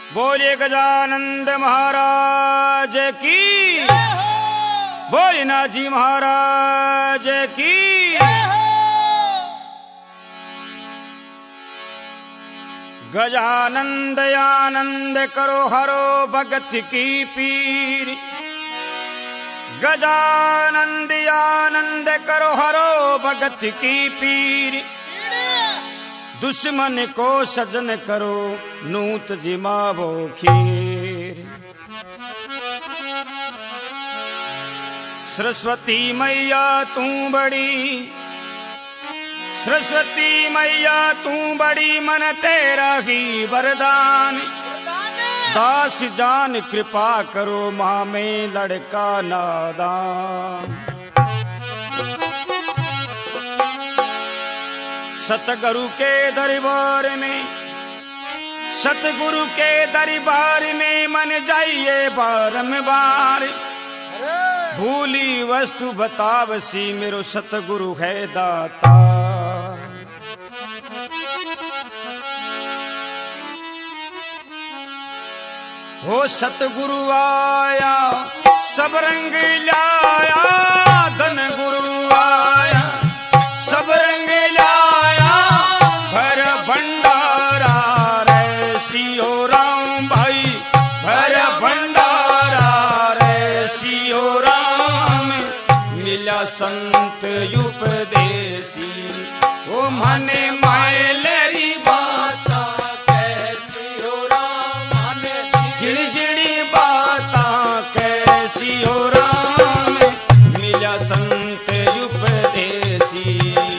बोले गजानंद महाराज की, बोले नाजी महाराज की। गजानंद आनंद करो हरो भगत की पीर। गजानंद आनंद करो हरो भगत की पीर। दुश्मन को सजन करो नूत जिमावो खीर। सरस्वती मैया तू बड़ी, सरस्वती मैया तू बड़ी, मन तेरा ही वरदान। दास जान कृपा करो माँ में लड़का नादान। सतगुरु के दरबार में, सतगुरु के दरबार में मन जाइए बारंबार। भूली वस्तु बतावसी मेरो सतगुरु है दाता। हो सतगुरु आया सब रंग लाया, धन गुरु आया सब रंग लाया। भर भंडारा रे सियो राम भाई, भर भंडारा रे सियो राम। मिला संत उपदेशी ओ मने मायलेरी बाता कैसी हो राम। झिड़झिड़ी बाता कैसी हो राम। मिला संत उपदेशी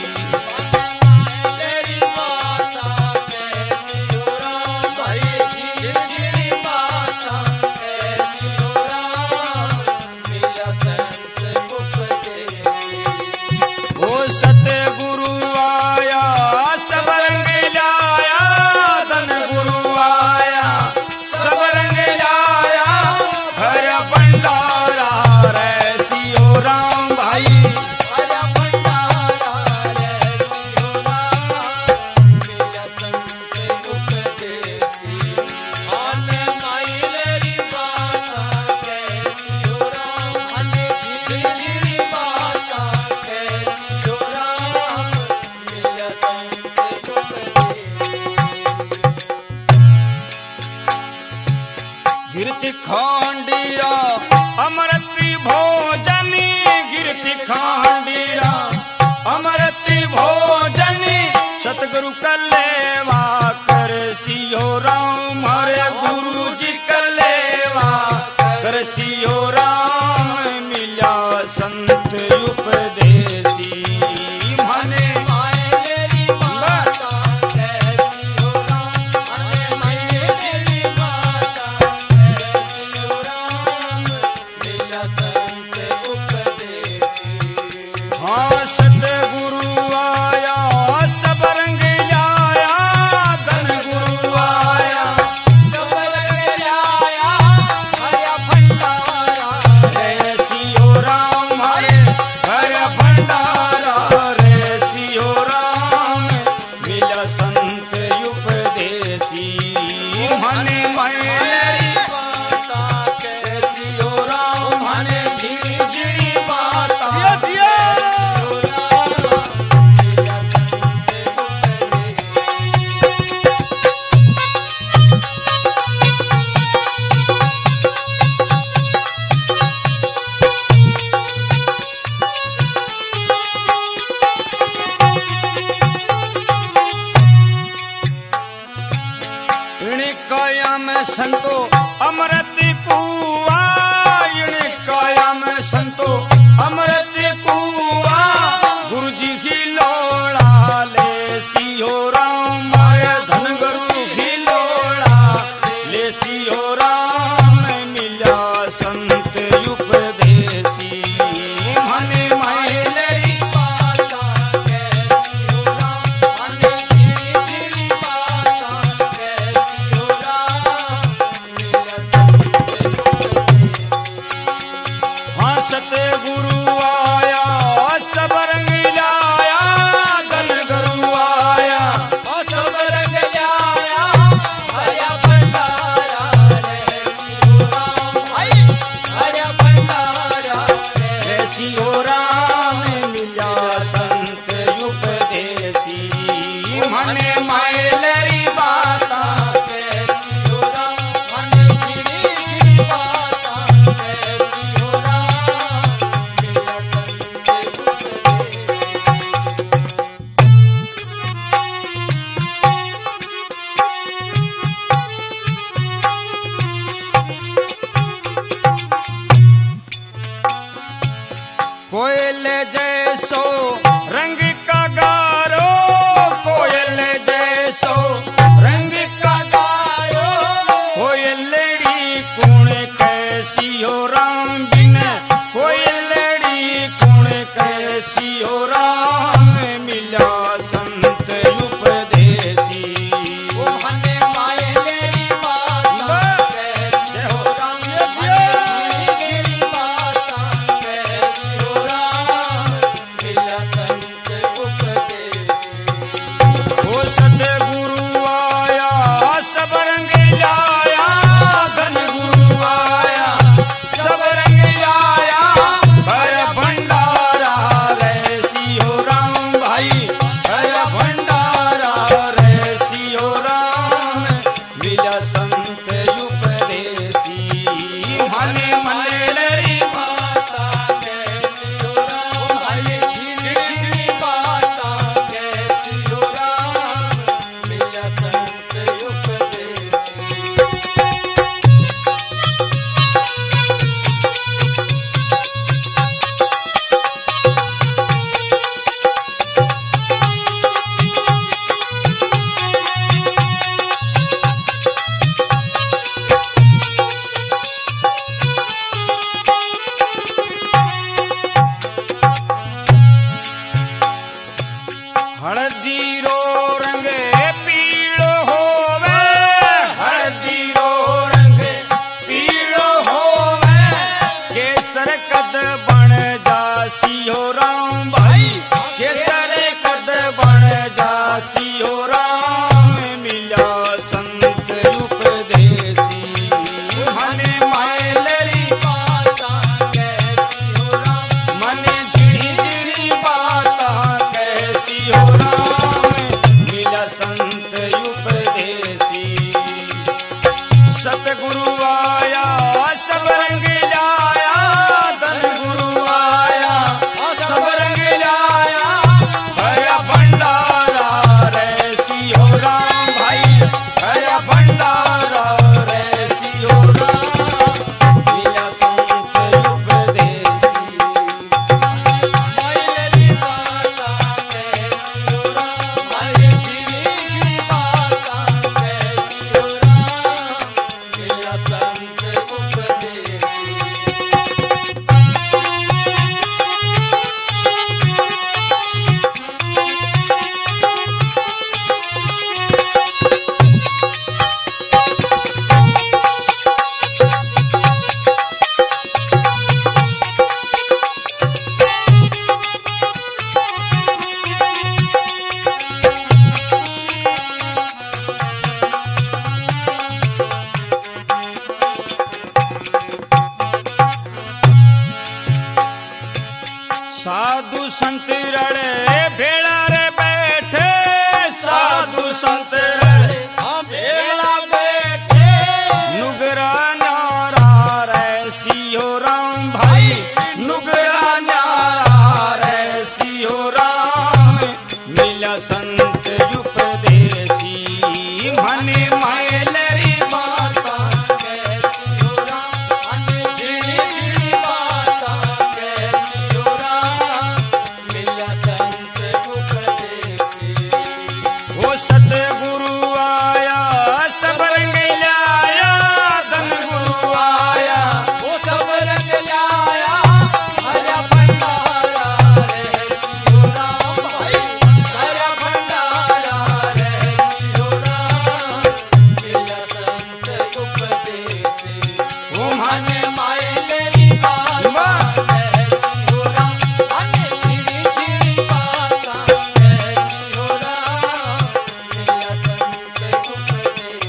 खांडीरा अमृत भोजनी। गिरती खांडीरा अमृत भोजनी। सतगुरु कलेवा कर सियो राम। हरे गुरु जी कलेवा कर सियो राम। मिला संत उपदेशी मने संतो अमृत कुआ। कायम संतो अमृत कुआ। गुरु जी की लोड़ा ले सियो राम। धन गुरु की लोड़ा ले सियो राम। मिला संत उपदेशी मने मायलेरी बाता कैसी हो राम। मने झिड़झिड़ी बाता कैसी हो राम। साधु संत रड़े भेड़ा रे बैठे साधु संत रड़े भेड़ा बैठे नुगरा न्यारा रे सियो राम भाई नुगरा न्यारा रे सियो राम मिला संत उपदेशी मने मायलरी माता के सियो राम झिड़ी माता के सियो राम मिला संत उपदेशी वो सतगुरु आया सब रंग लाया धन गुरु आया वो सब रंग लाया हरा भंडारा रे सियो राम भाई हरा भंडारा रे सियो राम मिला संत उपदेशी वो मने मायलेरी माता के सियो राम अने झिड़ी झिड़ी माता के सियो राम मिला संत उपदेशी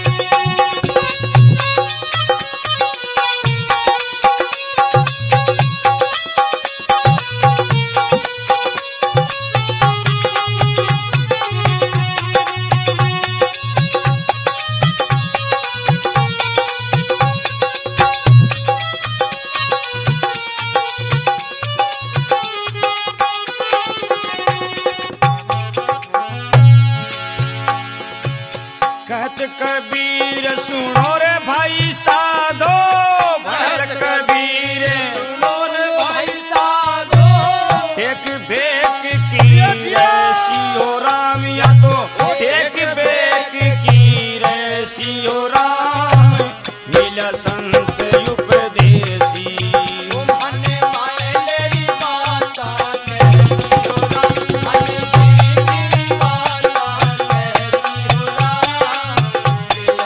कहत कबीर सुनो रे भाई साधो कहत कबीर सुनो रे भाई साधो एक बेक की रे सियो राम या तो एक बेक की रे सियो राम मिला संत उपदेशी मने मायलेरी माता के सियो राम अने झिड़ी झिड़ी माता के सियो राम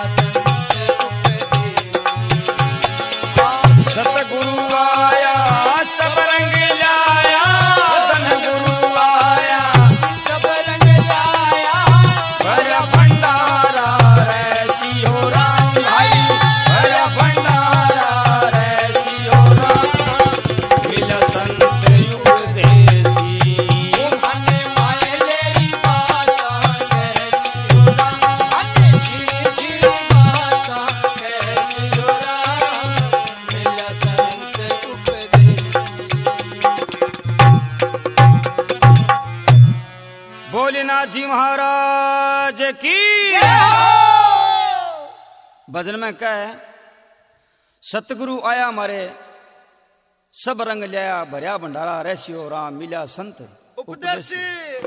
सतगुरु आया सब रंग लाया धन गुरु आया सब रंग लाया भरा भंडारा रे सियो राम भाई भरा भंडारा रे सियो राम मिला संत उपदेशी मने मायलेरी माता के सियो राम अने झिड़ी झिड़ी माता के सियो राम मिला संत उपदेशी भोलेनाथ जी महाराज की भजन में क्या है सतगुरु आया मारे सब रंग लिया भरिया भंडारा रे सियो राम मिला संत उपदेशी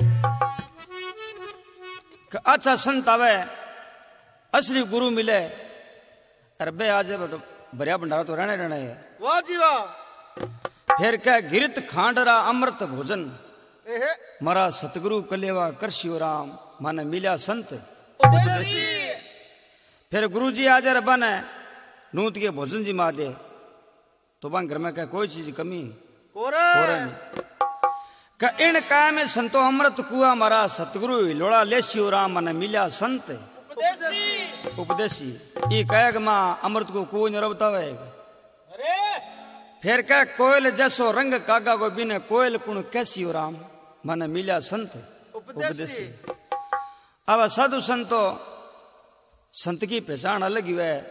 अच्छा संत आवे असली गुरु मिले अरे बे आज भरिया भंडारा तो रहने रहना है वाह जी वाह फिर क्या गिरत खांडरा अमृत भोजन मारा सतगुरु कलेवा कर सियो राम माने मिला संत उपदेशी फिर गुरु जी हाजिर बने नूत के भोजन जी मा दे तो बन घर में क्या कोई चीज कमी कोरे नहीं का इन काय में संतो अमृत कुआ मारा सतगुरु लोड़ा ले सियो राम माने मिला संत उपदेशी उपदेशी ये कहेग मां अमृत को कोई न बतावे अरे फिर क्या कोयल जैसो रंग कागा को बिन कोयल कुण कैसी हो राम मन मिला संत उपदेशी अब साधु संतो संत की पहचान अलग ही है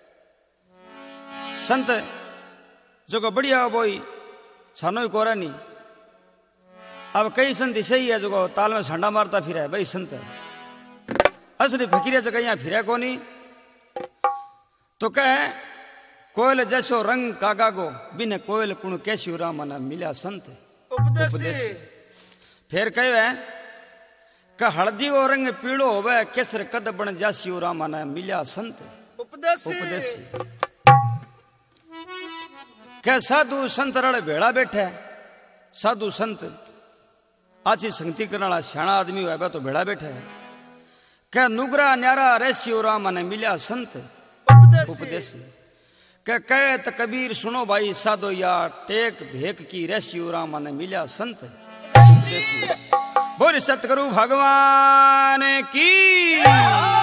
संत जो को बढ़िया हो बोई छानो ही कोरा नहीं अब कई संत ऐसे ही है जो को ताल में संडा मारता फिर है भाई संत असली फकीर जगह यहाँ फिर को नहीं तो कहे कोयल जैसो रंग कागा गो बिन कोयल कुण कैसी हो राम मन मिला संत उपदेशी फिर कहे का हल्दी और रंग पीड़ो होवे केसर कद बन जासी हो राम मन मिला संत उपदेशी क्या साधु संत रड़ भेड़ा बैठे साधु संत आची संगति करने वाला सियाणा आदमी हुआ तो भेड़ा बैठे क्या नुगरा न्यारा रेसी हो राम मन मिला संत उपदेशी क्या कहे त कबीर सुनो भाई साधो या टेक भेक की रेसी हो राम मन मिला संत उपदेशी बोल सतगुरु भगवान की